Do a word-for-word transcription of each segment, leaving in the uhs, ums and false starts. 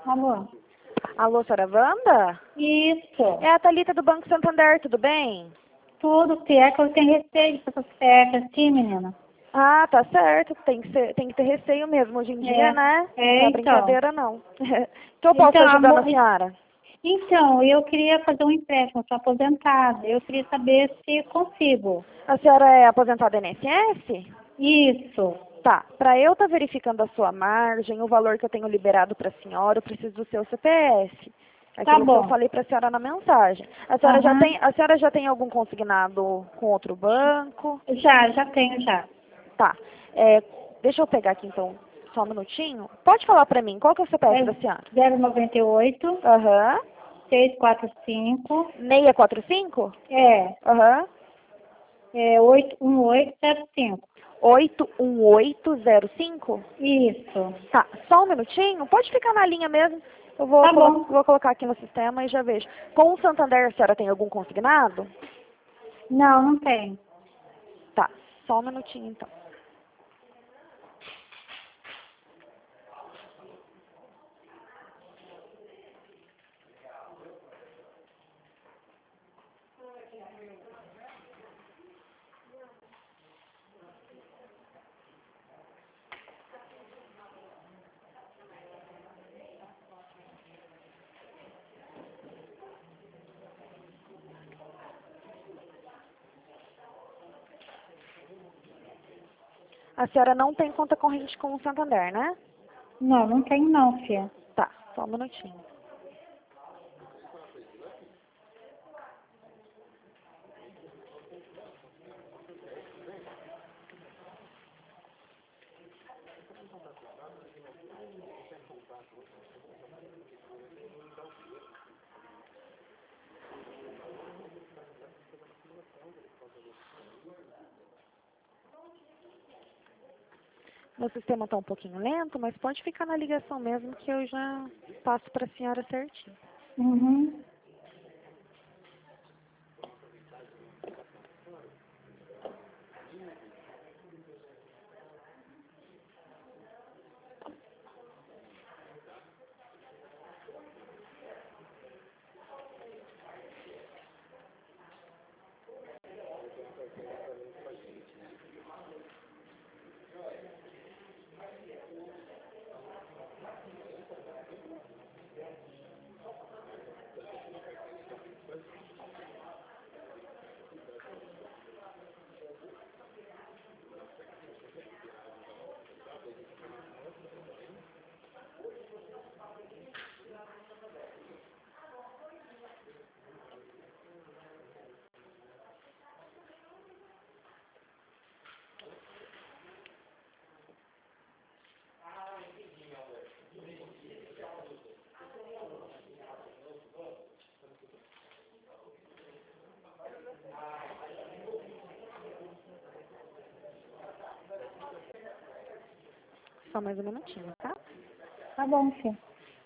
Alô? Alô, senhora Wanda? Isso. É a Thalita do Banco Santander, tudo bem? Tudo que é que eu tenho receio dessas pecas aqui, menina. Ah, tá certo. Tem que, ser, tem que ter receio mesmo hoje em dia, É, né? é, Não tá então. brincadeira, não. Que eu posso Então, ajudando a amor, senhora? então, eu queria fazer um empréstimo, estou aposentada. Eu queria saber se consigo. A senhora é aposentada N S S? Isso. Tá. Para eu estar verificando a sua margem, o valor que eu tenho liberado para a senhora, eu preciso do seu C P F. Tá Aquilo que eu bom. falei para a senhora na mensagem. A senhora já Aham. tem, a senhora já tem algum consignado com outro banco? Já, já tenho, já. Tá. É, deixa eu pegar aqui então, só um minutinho. Pode falar pra mim, qual que é o C P F É da senhora? zero noventa e oito, Aham. seiscentos e quarenta e cinco. seiscentos e quarenta e cinco? É, Aham. é oito um oito zero cinco. oito um oito zero cinco? Isso. Tá, só um minutinho. Pode ficar na linha mesmo. Eu vou, Tá colo bom. vou colocar aqui no sistema e já vejo. Com o Santander, a senhora tem algum consignado? Não, não tem. Tá, só um minutinho então. A senhora não tem conta corrente com o Santander, né? Não, não tenho não, filha. Tá, só um minutinho. Meu sistema está um pouquinho lento, mas pode ficar na ligação mesmo que eu já passo para a senhora certinho. Uhum. Só mais um minutinho, tá? Tá bom, filha.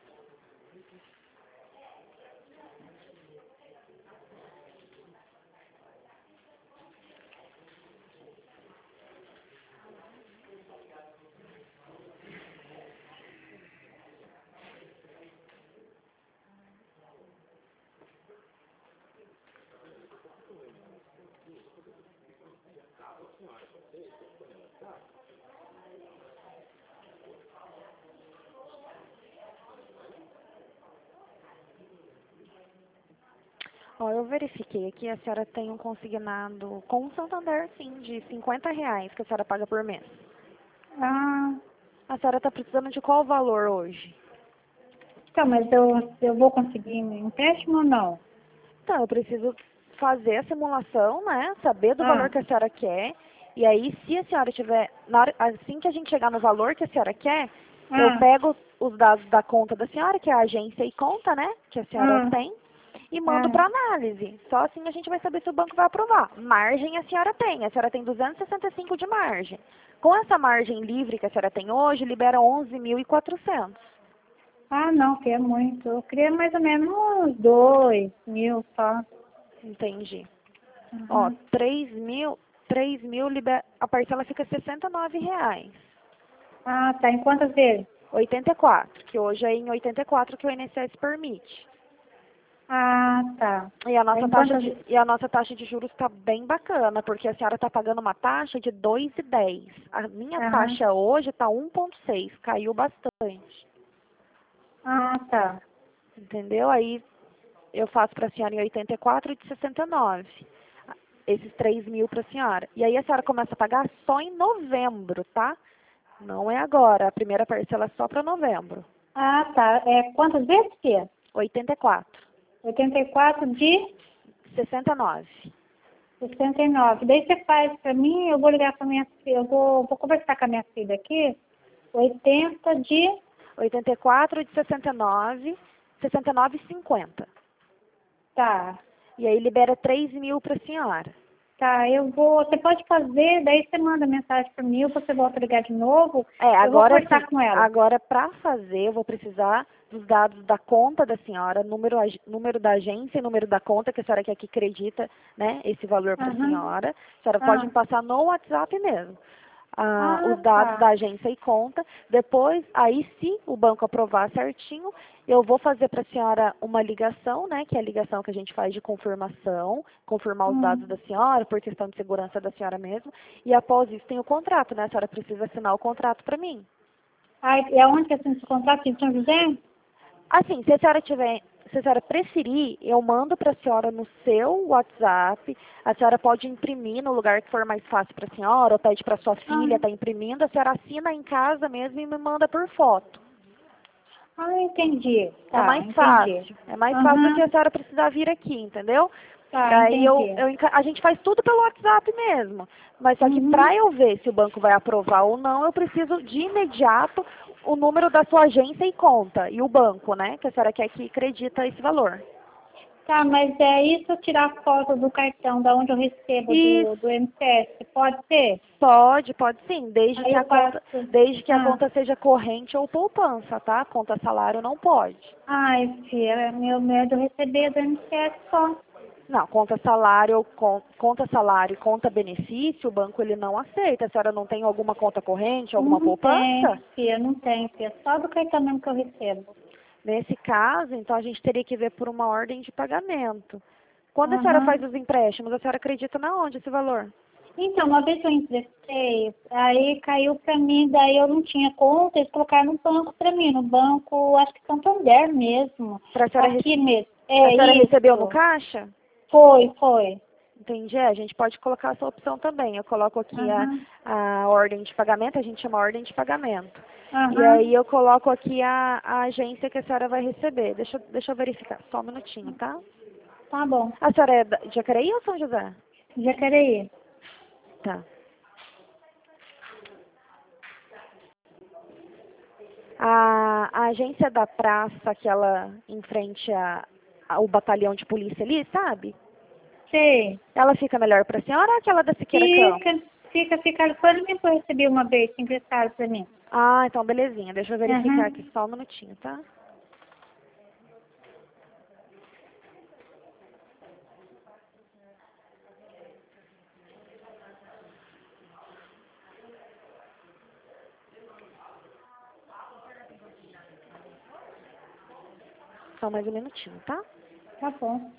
Ó, eu verifiquei aqui, a senhora tem um consignado com o Santander, sim, de cinquenta reais que a senhora paga por mês. Ah, A senhora está precisando de qual valor hoje? então, mas eu, eu vou conseguir um empréstimo ou não? Então, eu preciso fazer a simulação, né? Saber do valor Ah, que a senhora quer. E aí, se a senhora tiver, na hora- assim que a gente chegar no valor que a senhora quer, eu ah, pego os dados da conta da senhora, que é a agência e conta, né? Que a senhora ah, tem, e mando ah. para análise. Só assim a gente vai saber se o banco vai aprovar. Margem a senhora tem. A senhora tem duzentos e sessenta e cinco de margem. Com essa margem livre que a senhora tem hoje, libera onze mil e quatrocentos. Ah, não, que é muito. Eu queria mais ou menos uns dois mil só. Entendi. Ó, Uhum. três mil, três mil, liber... a parcela fica sessenta e nove reais. Ah, tá. Em quantas vezes? oitenta e quatro, que hoje é em oitenta e quatro que o I N S S permite. Ah, tá. E a Aí nossa taxa quantas... de, e a nossa taxa de juros está bem bacana, porque a senhora está pagando uma taxa de dois e dez. A minha Aham. taxa hoje está um vírgula seis, caiu bastante. Ah, tá. Entendeu? Aí eu faço para a senhora em oitenta e quatro de sessenta e nove. Esses três mil para a senhora. E aí a senhora começa a pagar só em novembro, tá? Não é agora. A primeira parcela é só para novembro. Ah, tá. É, quantas vezes, tia? oitenta e quatro. oitenta e quatro de sessenta e nove. sessenta e nove. Daí você faz para mim, eu vou ligar para minha filha, eu vou, vou conversar com a minha filha aqui. oitenta de... oitenta e quatro de sessenta e nove. sessenta e nove e cinquenta. Tá. E aí libera três mil para a senhora. Tá, eu vou... Você pode fazer, daí você manda mensagem para mim, ou você volta a ligar de novo. É, Eu vou agora sim. conversar com ela. Agora, para fazer, eu vou precisar dos dados da conta da senhora, número, ag- número da agência e número da conta que a senhora quer que acredita, né, esse valor para a Aham. senhora. A senhora pode Ah, me passar no WhatsApp mesmo. Ah, ah, os dados da tá. agência e conta. Depois, aí se o banco aprovar certinho, eu vou fazer para a senhora uma ligação, né, que é a ligação que a gente faz de confirmação, confirmar os dados Hum. da senhora, por questão de segurança da senhora mesmo. E após isso tem o contrato, né, a senhora precisa assinar o contrato para mim. Ah, é onde que assina esse contrato? Em São José? Assim, se a senhora tiver, se a senhora preferir, eu mando para a senhora no seu WhatsApp. A senhora pode imprimir no lugar que for mais fácil para a senhora, ou pede para sua filha Ah, estar imprimindo. A senhora assina em casa mesmo e me manda por foto. ah, entendi. É Tá, mais entendi. fácil. É mais fácil do que Aham, a senhora precisar vir aqui, entendeu? tá, Daí eu, entendi. eu, enca- a gente faz tudo pelo WhatsApp mesmo. Mas só que Uhum. para eu ver se o banco vai aprovar ou não, eu preciso de imediato o número da sua agência e conta. E o banco, né? Que a senhora quer que acredita esse valor. Tá, mas é isso tirar foto do cartão, da onde eu recebo do, do Isso. M T S, pode ser? Pode, pode sim, desde Aí que a eu conta, passo. desde que a Ah, conta seja corrente ou poupança, tá? Conta salário não pode. ai, filha, meu medo é receber do M T S só. Não, conta salário, con- conta salário e conta benefício, o banco ele não aceita. A senhora não tem alguma conta corrente, alguma Não poupança? tem, filha, não tem, filha. Só do cartão mesmo que eu recebo. Nesse caso, então a gente teria que ver por uma ordem de pagamento. Quando a senhora faz Aham. os empréstimos, a senhora acredita na onde esse valor? Então, uma vez que eu emprestei, aí caiu pra mim, daí eu não tinha conta, eles colocaram no banco pra mim, no banco, acho que Santander mesmo. Pra senhora, Aqui rece- mesmo. a É senhora recebeu no isso. caixa? Foi, foi. Entendi. É, a gente pode colocar essa opção também. Eu coloco aqui a, Aham. a ordem de pagamento, a gente chama ordem de pagamento. E aí Aham. eu coloco aqui a, a agência que a senhora vai receber. Deixa, eu- deixa eu verificar, só um minutinho, tá? Tá bom. A senhora é da- de Jacareí ou São José? Jacareí. Tá. A, a agência da praça, aquela em frente a, ao batalhão de polícia ali, sabe? Sei. Ela fica melhor pra senhora ou aquela da Siqueira Campos? Fica, fica, fica. Quando que eu recebi uma vez, que emprestaram pra mim? Ah, então belezinha. Deixa eu verificar Aham. aqui só um minutinho, tá? Só mais um minutinho, tá? Tá bom.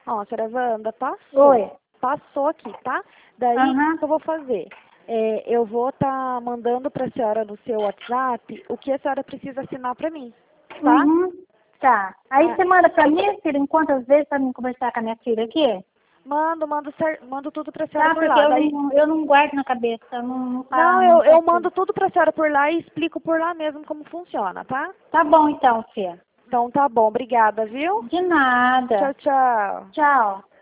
Ó, senhora Wanda, passou. Oi. Passou aqui, tá? Daí, Aham. o que eu vou fazer? É, eu vou estar mandando para a senhora no seu WhatsApp o que a senhora precisa assinar para mim, tá? Uhum. Tá. Aí Ah. você manda pra mim, filha, em quantas vezes pra mim conversar com a minha filha aqui? Mando, mando, cer- mando tudo pra senhora Tá, por porque lá. eu Daí, não, eu não guardo na cabeça, eu não, não, não, falo, não eu, eu preciso. mando tudo pra senhora por lá e explico por lá mesmo como funciona, tá? Tá bom então, filha. Então tá bom, obrigada, viu? De nada. Tchau, tchau. Tchau.